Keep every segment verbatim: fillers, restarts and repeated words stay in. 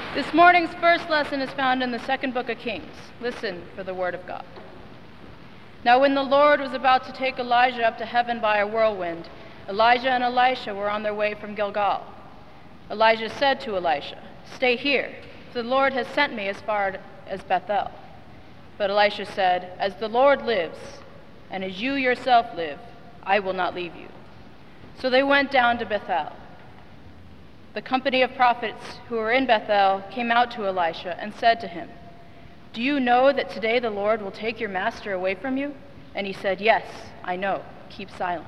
This morning's first lesson is found in the second book of Kings. Listen for the word of God. Now when the Lord was about to take Elijah up to heaven by a whirlwind, Elijah and Elisha were on their way from Gilgal. Elijah said to Elisha, "Stay here, for the Lord has sent me as far as Bethel." But Elisha said, "As the Lord lives, and as you yourself live, I will not leave you." So they went down to Bethel. The company of prophets who were in Bethel came out to Elisha and said to him, "Do you know that today the Lord will take your master away from you?" And he said, "Yes, I know. Keep silent."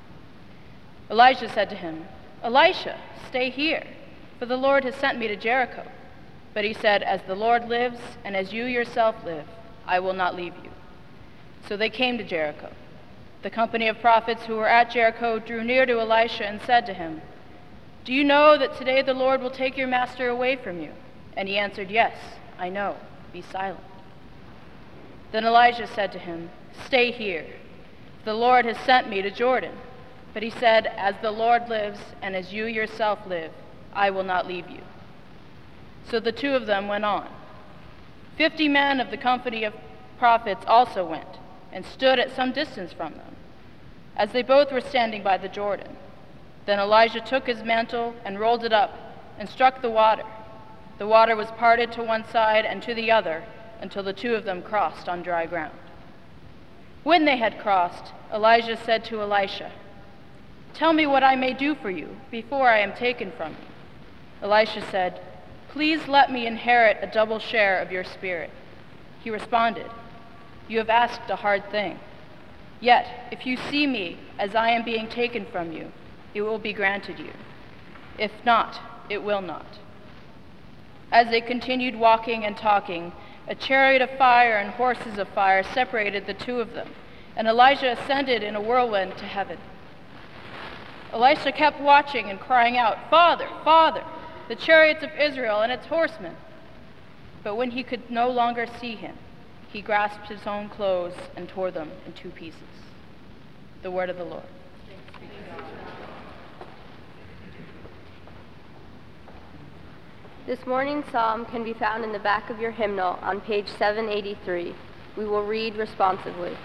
Elijah said to him, "Elisha, stay here, for the Lord has sent me to Jericho." But he said, "As the Lord lives, and as you yourself live, I will not leave you." So they came to Jericho. The company of prophets who were at Jericho drew near to Elisha and said to him, "Do you know that today the Lord will take your master away from you?" And he answered, "Yes, I know. Be silent." Then Elijah said to him, "Stay here. The Lord has sent me to Jordan." But he said, "As the Lord lives, and as you yourself live, I will not leave you." So the two of them went on. Fifty men of the company of prophets also went, and stood at some distance from them, as they both were standing by the Jordan. Then Elijah took his mantle and rolled it up and struck the water. The water was parted to one side and to the other until the two of them crossed on dry ground. When they had crossed, Elijah said to Elisha, "Tell me what I may do for you before I am taken from you." Elisha said, "Please let me inherit a double share of your spirit." He responded, "You have asked a hard thing. Yet, if you see me as I am being taken from you, it will be granted you. If not, it will not." As they continued walking and talking, a chariot of fire and horses of fire separated the two of them, and Elijah ascended in a whirlwind to heaven. Elisha kept watching and crying out, "Father, Father, the chariots of Israel and its horsemen." But when he could no longer see him, he grasped his own clothes and tore them in two pieces. The word of the Lord. This morning's psalm can be found in the back of your hymnal on page seven eighty-three. We will read responsively.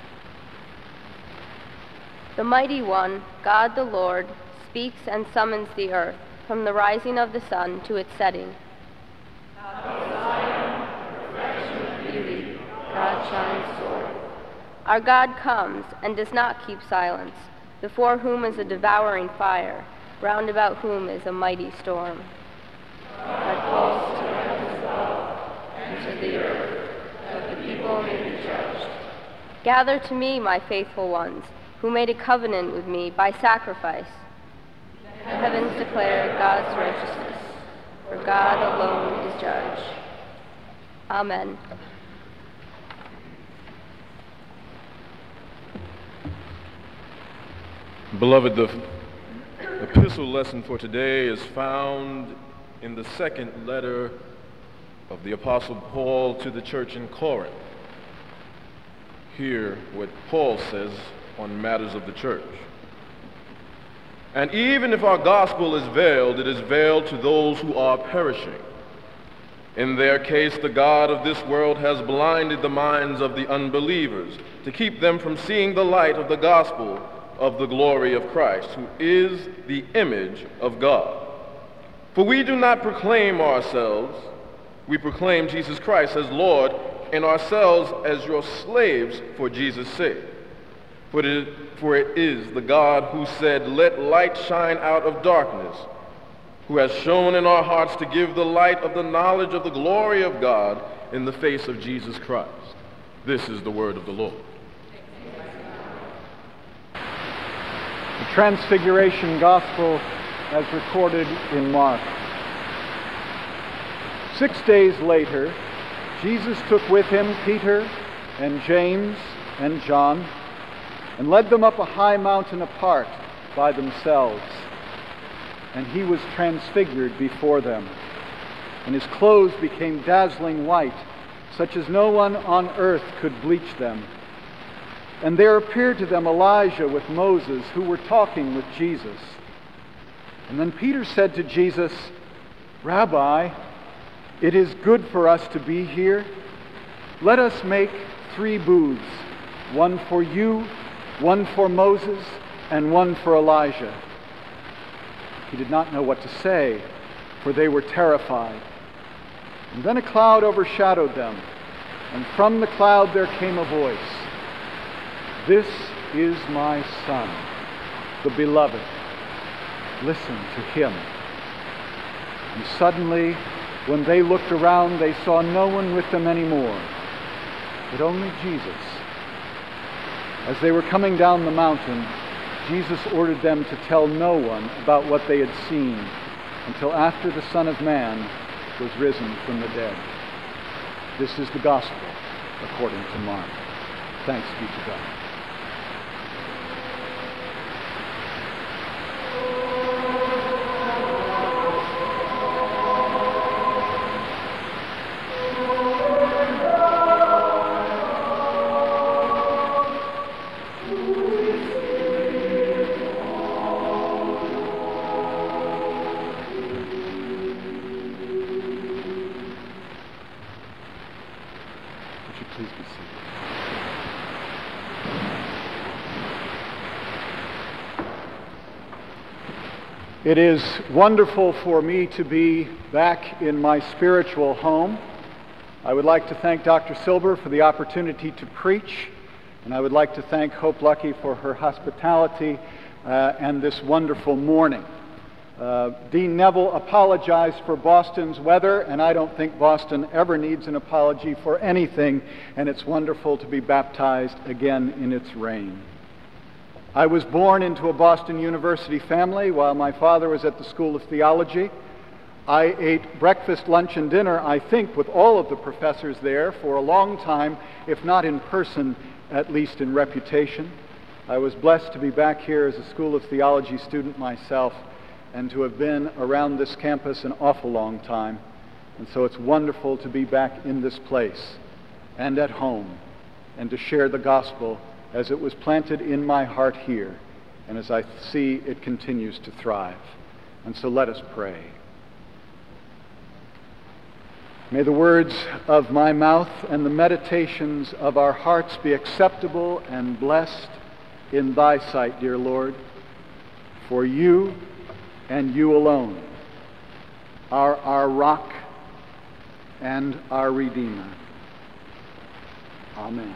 The mighty one, God the Lord, speaks and summons the earth from the rising of the sun to its setting. Out of Zion, reflection of beauty, God shines forth. Our God comes and does not keep silence, before whom is a devouring fire, round about whom is a mighty storm. God calls to heavens above and to the earth, that the people may be judged. Gather to me, my faithful ones, who made a covenant with me by sacrifice. The heavens declare God's righteousness, for God alone is judge. Amen. Beloved, the epistle lesson for today is found in the second letter of the Apostle Paul to the church in Corinth. Hear what Paul says on matters of the church. "And even if our gospel is veiled, it is veiled to those who are perishing. In their case, the God of this world has blinded the minds of the unbelievers to keep them from seeing the light of the gospel of the glory of Christ, who is the image of God. For we do not proclaim ourselves, we proclaim Jesus Christ as Lord, and ourselves as your slaves for Jesus' sake. For it, for it is the God who said, 'Let light shine out of darkness,' who has shone in our hearts to give the light of the knowledge of the glory of God in the face of Jesus Christ." This is the word of the Lord. The Transfiguration Gospel as recorded in Mark. Six days later, Jesus took with him Peter and James and John and led them up a high mountain apart by themselves. And he was transfigured before them, and his clothes became dazzling white, such as no one on earth could bleach them. And there appeared to them Elijah with Moses, who were talking with Jesus. And then Peter said to Jesus, "Rabbi, It is good for us to be here. Let us make three booths, one for you, one for Moses, and one for Elijah. He did not know what to say, for they were terrified. And then a cloud overshadowed them, and from the cloud there came a voice. This is my Son, the beloved. Listen to him. And suddenly, when they looked around, they saw no one with them anymore, but only Jesus. As they were coming down the mountain, Jesus ordered them to tell no one about what they had seen until after the Son of Man was risen from the dead. This is the gospel according to Mark. Thanks be to God. Please be seated. It is wonderful for me to be back in my spiritual home. I would like to thank Doctor Silber for the opportunity to preach, and I would like to thank Hope Lucky for her hospitality uh, and this wonderful morning. Uh, Dean Neville apologized for Boston's weather, and I don't think Boston ever needs an apology for anything, and it's wonderful to be baptized again in its rain. I was born into a Boston University family while my father was at the School of Theology. I ate breakfast, lunch, and dinner, I think, with all of the professors there for a long time, if not in person, at least in reputation. I was blessed to be back here as a School of Theology student myself, and to have been around this campus an awful long time. And so it's wonderful to be back in this place and at home and to share the gospel as it was planted in my heart here and as I see it continues to thrive. And so let us pray. May the words of my mouth and the meditations of our hearts be acceptable and blessed in thy sight, dear Lord, for you and you alone are our rock and our Redeemer. Amen.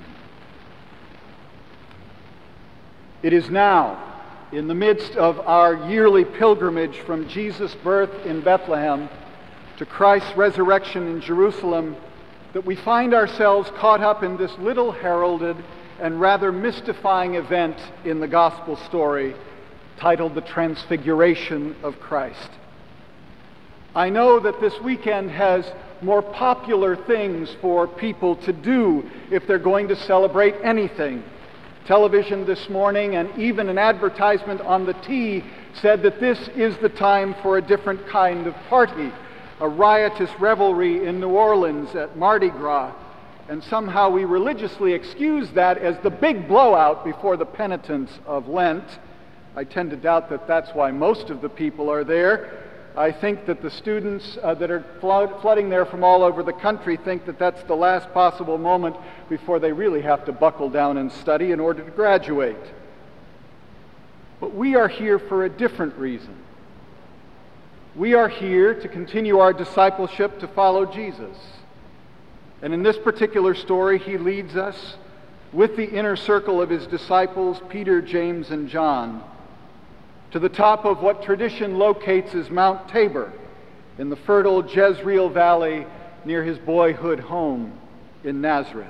It is now, in the midst of our yearly pilgrimage from Jesus' birth in Bethlehem to Christ's resurrection in Jerusalem, that we find ourselves caught up in this little heralded and rather mystifying event in the gospel story titled The Transfiguration of Christ. I know that this weekend has more popular things for people to do if they're going to celebrate anything. Television this morning and even an advertisement on the T said that this is the time for a different kind of party, a riotous revelry in New Orleans at Mardi Gras, and somehow we religiously excuse that as the big blowout before the penitence of Lent. I tend to doubt that that's why most of the people are there. I think that the students uh, that are flood, flooding there from all over the country think that that's the last possible moment before they really have to buckle down and study in order to graduate. But we are here for a different reason. We are here to continue our discipleship to follow Jesus. And in this particular story, he leads us with the inner circle of his disciples, Peter, James, and John, to the top of what tradition locates as Mount Tabor in the fertile Jezreel Valley near his boyhood home in Nazareth.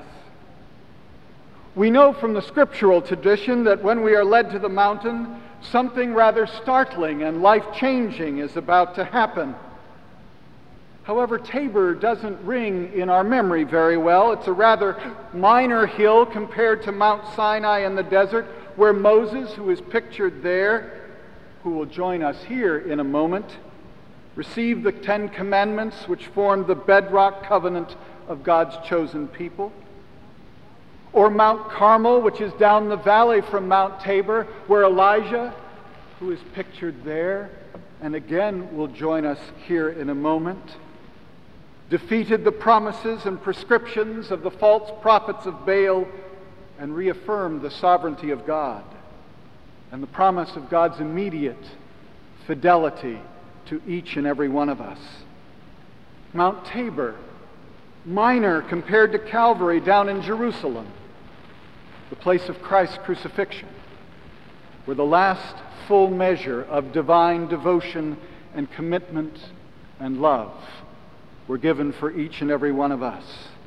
We know from the scriptural tradition that when we are led to the mountain, something rather startling and life-changing is about to happen. However, Tabor doesn't ring in our memory very well. It's a rather minor hill compared to Mount Sinai in the desert, where Moses, who is pictured there, who will join us here in a moment, received the Ten Commandments, which formed the bedrock covenant of God's chosen people. Or Mount Carmel, which is down the valley from Mount Tabor, where Elijah, who is pictured there, and again will join us here in a moment, defeated the promises and prescriptions of the false prophets of Baal, and reaffirmed the sovereignty of God and the promise of God's immediate fidelity to each and every one of us. Mount Tabor, minor compared to Calvary down in Jerusalem, the place of Christ's crucifixion, where the last full measure of divine devotion and commitment and love were given for each and every one of us.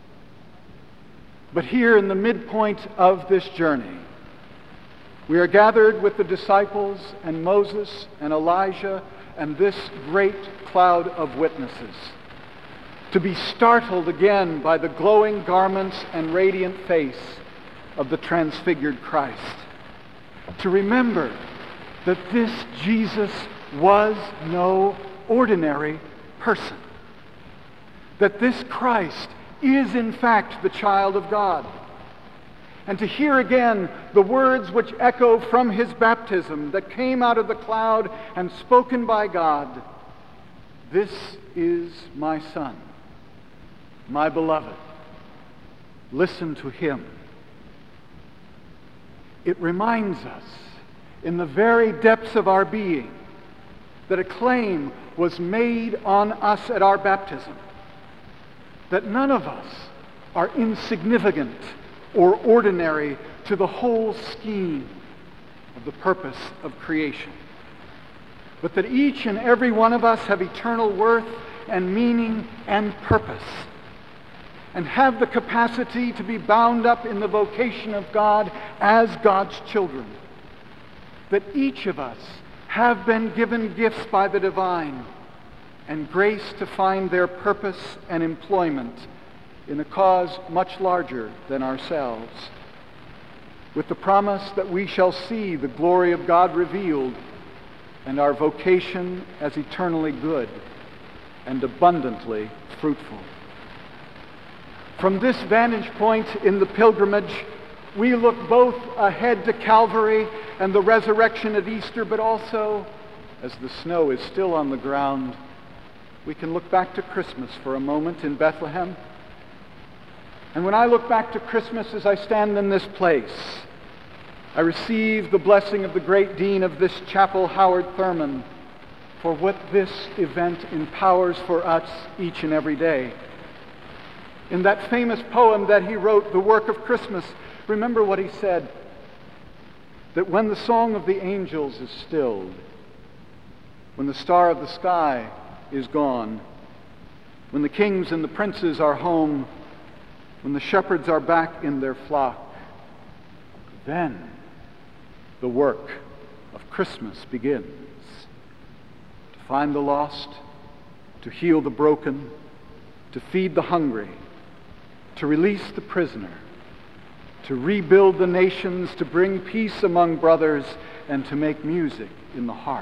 But here in the midpoint of this journey, we are gathered with the disciples and Moses and Elijah and this great cloud of witnesses, to be startled again by the glowing garments and radiant face of the transfigured Christ, to remember that this Jesus was no ordinary person, that this Christ is in fact the child of God, and to hear again the words which echo from his baptism that came out of the cloud and spoken by God, "This is my Son, my beloved. Listen to him." It reminds us in the very depths of our being that a claim was made on us at our baptism, that none of us are insignificant or ordinary to the whole scheme of the purpose of creation, but that each and every one of us have eternal worth and meaning and purpose, and have the capacity to be bound up in the vocation of God as God's children, that each of us have been given gifts by the divine and grace to find their purpose and employment in a cause much larger than ourselves, with the promise that we shall see the glory of God revealed and our vocation as eternally good and abundantly fruitful. From this vantage point in the pilgrimage, we look both ahead to Calvary and the resurrection at Easter, but also, as the snow is still on the ground, we can look back to Christmas for a moment in Bethlehem. And when I look back to Christmas as I stand in this place, I receive the blessing of the great dean of this chapel, Howard Thurman, for what this event empowers for us each and every day. In that famous poem that he wrote, The Work of Christmas, remember what he said, that when the song of the angels is stilled, when the star of the sky is gone, when the kings and the princes are home, when the shepherds are back in their flock, then the work of Christmas begins. To find the lost, to heal the broken, to feed the hungry, to release the prisoner, to rebuild the nations, to bring peace among brothers, and to make music in the heart.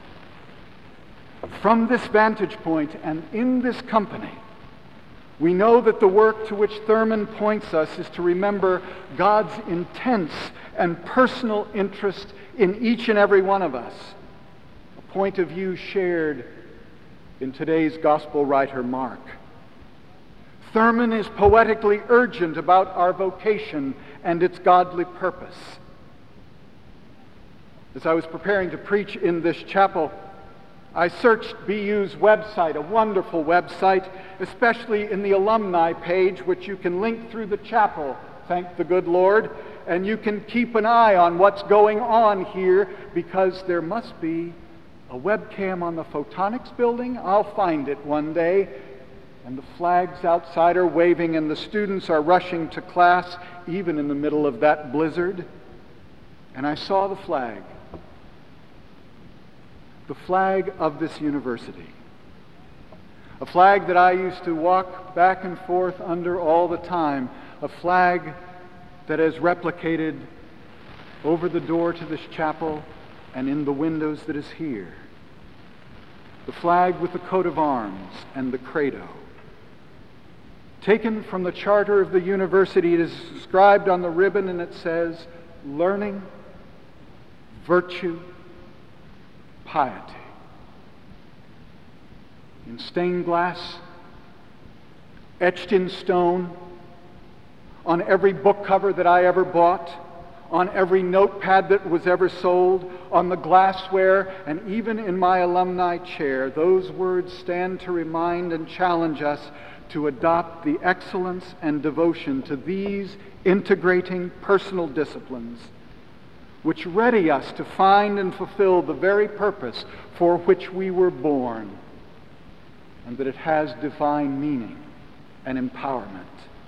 From this vantage point and in this company, we know that the work to which Thurman points us is to remember God's intense and personal interest in each and every one of us, a point of view shared in today's gospel writer Mark. Thurman is poetically urgent about our vocation and its godly purpose. As I was preparing to preach in this chapel, I searched B U's website, a wonderful website, especially in the alumni page, which you can link through the chapel, thank the good Lord, and you can keep an eye on what's going on here, because there must be a webcam on the Photonics building. I'll find it one day. And the flags outside are waving, and the students are rushing to class, even in the middle of that blizzard. And I saw the flag. The flag of this university. A flag that I used to walk back and forth under all the time. A flag that is replicated over the door to this chapel and in the windows that is here. The flag with the coat of arms and the credo. Taken from the charter of the university, it is inscribed on the ribbon, and it says, learning, virtue, piety. In stained glass, etched in stone, on every book cover that I ever bought, on every notepad that was ever sold, on the glassware, and even in my alumni chair, those words stand to remind and challenge us to adopt the excellence and devotion to these integrating personal disciplines, which ready us to find and fulfill the very purpose for which we were born, and that it has divine meaning and empowerment.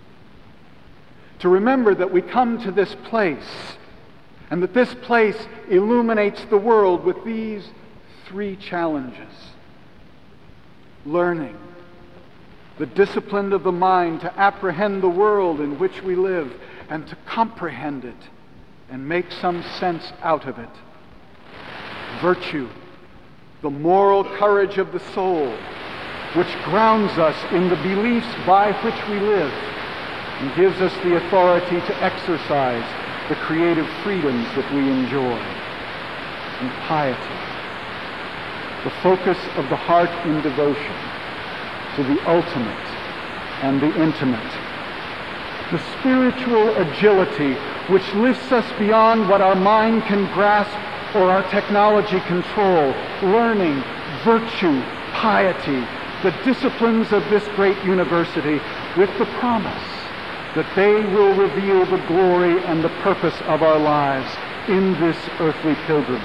To remember that we come to this place, and that this place illuminates the world with these three challenges. Learning, the discipline of the mind to apprehend the world in which we live and to comprehend it and make some sense out of it. Virtue, the moral courage of the soul, which grounds us in the beliefs by which we live and gives us the authority to exercise the creative freedoms that we enjoy. And piety, the focus of the heart in devotion to the ultimate and the intimate. The spiritual agility which lifts us beyond what our mind can grasp or our technology control. Learning, virtue, piety, the disciplines of this great university, with the promise that they will reveal the glory and the purpose of our lives in this earthly pilgrimage.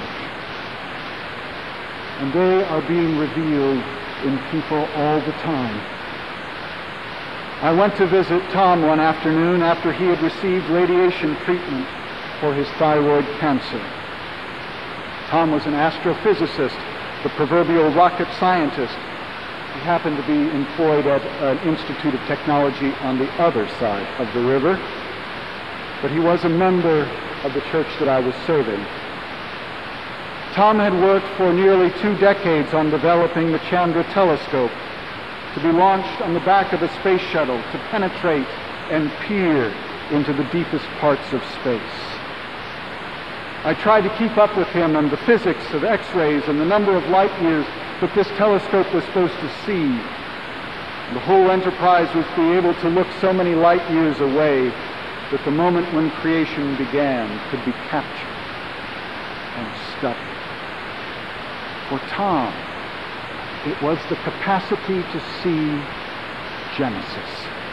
And they are being revealed in people all the time. I went to visit Tom one afternoon after he had received radiation treatment for his thyroid cancer. Tom was an astrophysicist, the proverbial rocket scientist. He happened to be employed at an Institute of Technology on the other side of the river, but he was a member of the church that I was serving. Tom had worked for nearly two decades on developing the Chandra telescope to be launched on the back of a space shuttle to penetrate and peer into the deepest parts of space. I tried to keep up with him on the physics of X-rays and the number of light years that this telescope was supposed to see. The whole enterprise was to be able to look so many light years away that the moment when creation began could be captured and studied. For Tom, it was the capacity to see Genesis.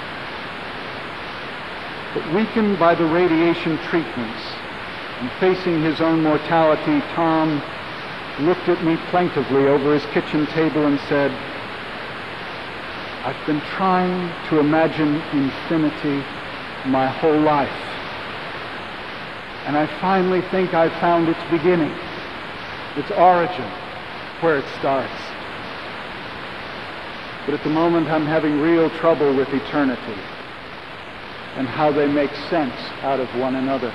But weakened by the radiation treatments and facing his own mortality, Tom looked at me plaintively over his kitchen table and said, "I've been trying to imagine infinity my whole life, and I finally think I've found its beginning, its origin, where it starts. But at the moment I'm having real trouble with eternity and how they make sense out of one another.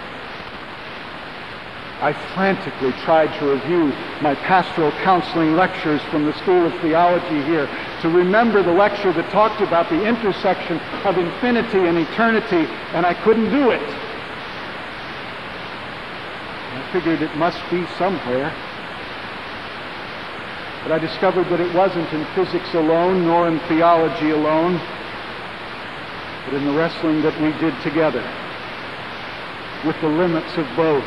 I frantically tried to review my pastoral counseling lectures from the School of Theology here to remember the lecture that talked about the intersection of infinity and eternity, and I couldn't do it. I figured it must be somewhere. But I discovered that it wasn't in physics alone, nor in theology alone, but in the wrestling that we did together with the limits of both.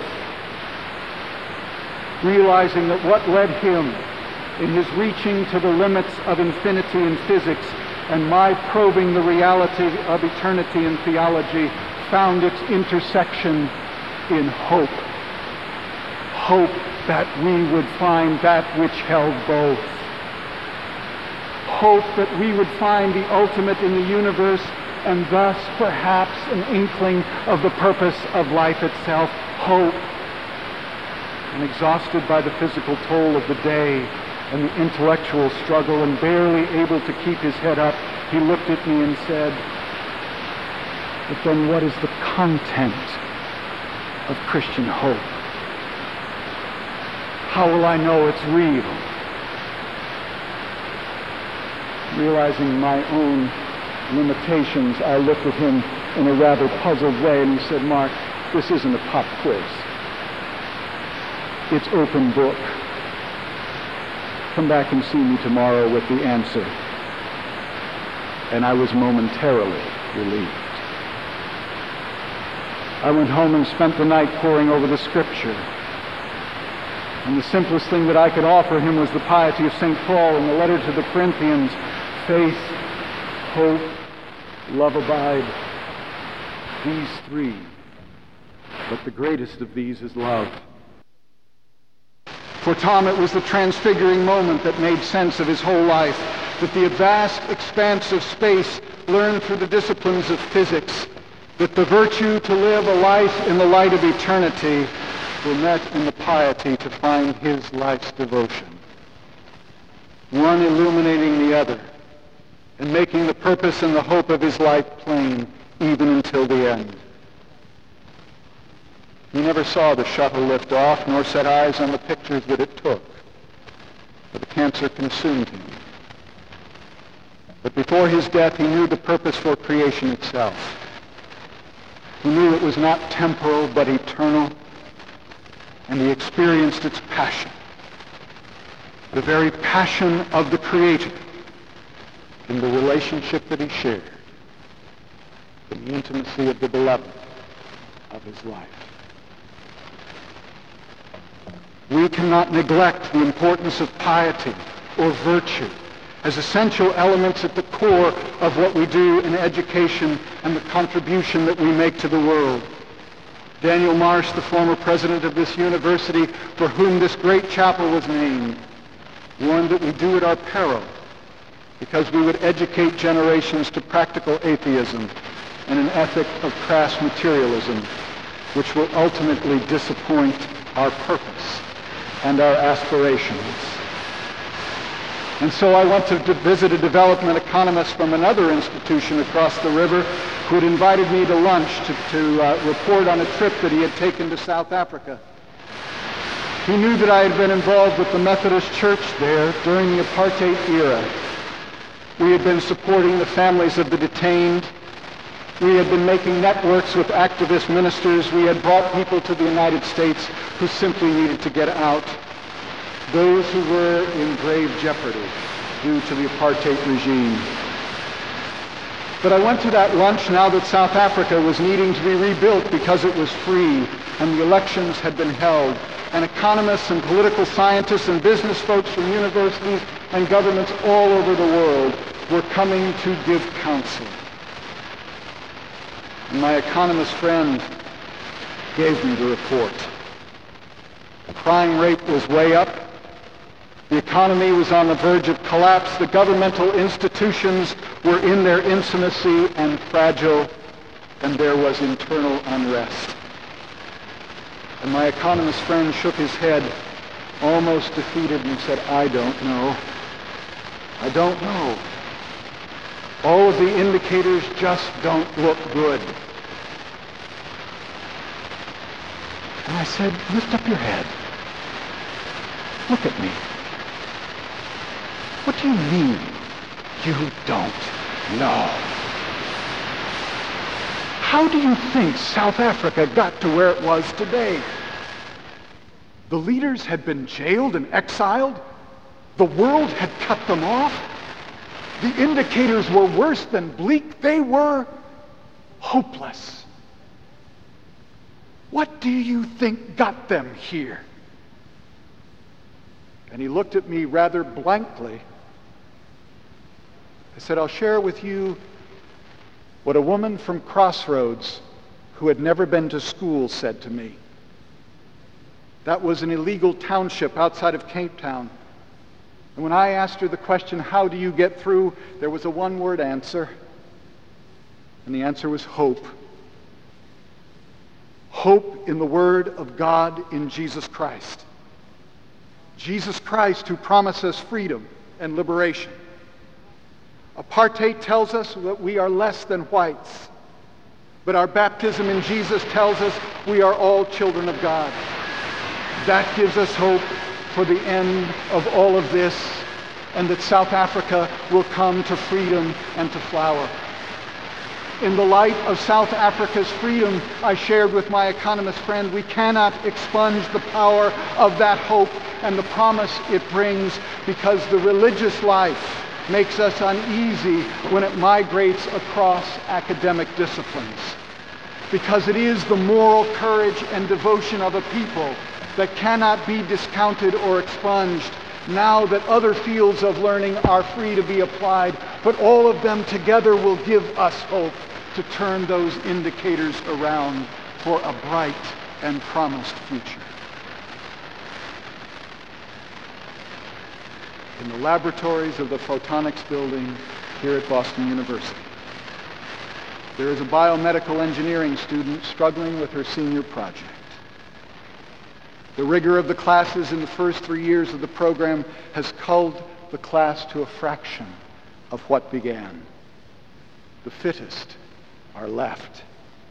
Realizing that what led him in his reaching to the limits of infinity in physics and my probing the reality of eternity in theology found its intersection in hope. Hope that we would find that which held both. Hope that we would find the ultimate in the universe and thus perhaps an inkling of the purpose of life itself. Hope. And exhausted by the physical toll of the day and the intellectual struggle and barely able to keep his head up, he looked at me and said, "But then what is the content of Christian hope? How will I know it's real?" Realizing my own limitations, I looked at him in a rather puzzled way, and he said, "Mark, this isn't a pop quiz. It's open book. Come back and see me tomorrow with the answer." and I was momentarily relieved. I went home and spent the night poring over the Scripture. And the simplest thing that I could offer him was the piety of Saint Paul in the letter to the Corinthians. Faith, hope, love abide. These three. But the greatest of these is love. For Tom, it was the transfiguring moment that made sense of his whole life, that the vast expanse of space learned through the disciplines of physics, that the virtue to live a life in the light of eternity were met in the piety to find his life's devotion. One illuminating the other, and making the purpose and the hope of his life plain, even until the end. He never saw the shuttle lift off, nor set eyes on the pictures that it took, for the cancer consumed him. But before his death, he knew the purpose for creation itself. He knew it was not temporal, but eternal, and he experienced its passion, the very passion of the Creator, in the relationship that he shared, in the intimacy of the beloved of his life. We cannot neglect the importance of piety or virtue as essential elements at the core of what we do in education and the contribution that we make to the world. Daniel Marsh, the former president of this university, for whom this great chapel was named, warned that we do at our peril because we would educate generations to practical atheism and an ethic of crass materialism, which will ultimately disappoint our purpose and our aspirations. And so I went to visit a development economist from another institution across the river who had invited me to lunch to, to uh, report on a trip that he had taken to South Africa. He knew that I had been involved with the Methodist Church there during the apartheid era. We had been supporting the families of the detained. We had been making networks with activist ministers. We had brought people to the United States who simply needed to get out. Those who were in grave jeopardy due to the apartheid regime. But I went to that lunch now that South Africa was needing to be rebuilt because it was free and the elections had been held. And economists and political scientists and business folks from universities and governments all over the world were coming to give counsel. And my economist friend gave me the report. The crime rate was way up. The economy was on the verge of collapse. The governmental institutions were in their intimacy and fragile, and there was internal unrest. And my economist friend shook his head, almost defeated, and said, I don't know. I don't know. All of the indicators just don't look good. And I said, lift up your head. Look at me. What do you mean you don't know? How do you think South Africa got to where it was today? The leaders had been jailed and exiled. The world had cut them off. The indicators were worse than bleak. They were hopeless. What do you think got them here? And he looked at me rather blankly. I said, I'll share with you what a woman from Crossroads who had never been to school said to me. That was an illegal township outside of Cape Town. And when I asked her the question, how do you get through, there was a one-word answer. And the answer was hope. Hope in the Word of God in Jesus Christ. Jesus Christ who promises freedom and liberation. Apartheid tells us that we are less than whites, but our baptism in Jesus tells us we are all children of God. That gives us hope for the end of all of this, and that South Africa will come to freedom and to flower. In the light of South Africa's freedom, I shared with my economist friend, we cannot expunge the power of that hope and the promise it brings, because the religious life makes us uneasy when it migrates across academic disciplines. Because it is the moral courage and devotion of a people that cannot be discounted or expunged now that other fields of learning are free to be applied, but all of them together will give us hope to turn those indicators around for a bright and promised future. In the laboratories of the Photonics building here at Boston University, there is a biomedical engineering student struggling with her senior project. The rigor of the classes in the first three years of the program has culled the class to a fraction of what began. The fittest are left.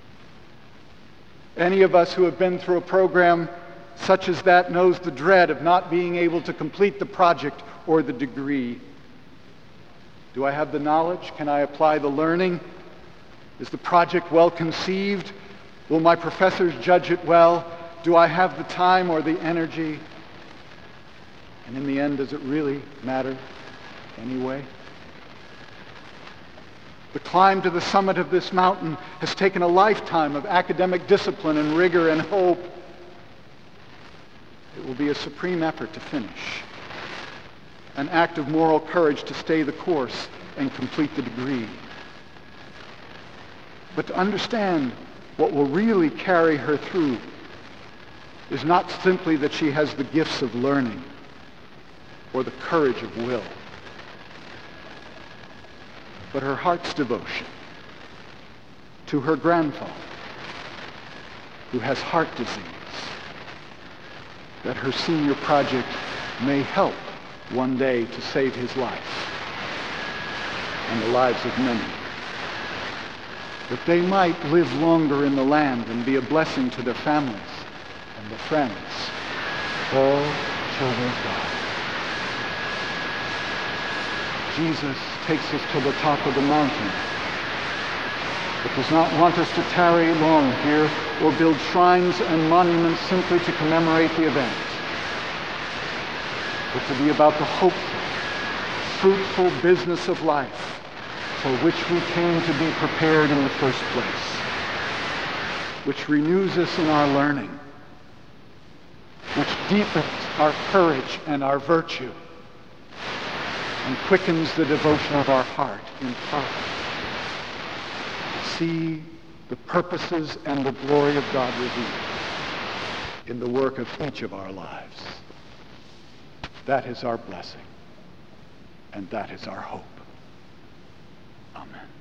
Any of us who have been through a program such as that knows the dread of not being able to complete the project or the degree. Do I have the knowledge? Can I apply the learning? Is the project well conceived? Will my professors judge it well? Do I have the time or the energy? And in the end, does it really matter anyway? The climb to the summit of this mountain has taken a lifetime of academic discipline and rigor and hope. It will be a supreme effort to finish, an act of moral courage to stay the course and complete the degree. But to understand what will really carry her through is not simply that she has the gifts of learning or the courage of will, but her heart's devotion to her grandfather, who has heart disease, that her senior project may help one day to save his life and the lives of many, that they might live longer in the land and be a blessing to their families and their friends, all children of God. Jesus takes us to the top of the mountain, but does not want us to tarry long here or build shrines and monuments simply to commemorate the event, but to be about the hopeful, fruitful business of life for which we came to be prepared in the first place, which renews us in our learning, which deepens our courage and our virtue, and quickens the devotion of our heart in part. See the purposes and the glory of God revealed in the work of each of our lives. That is our blessing, and that is our hope. Amen.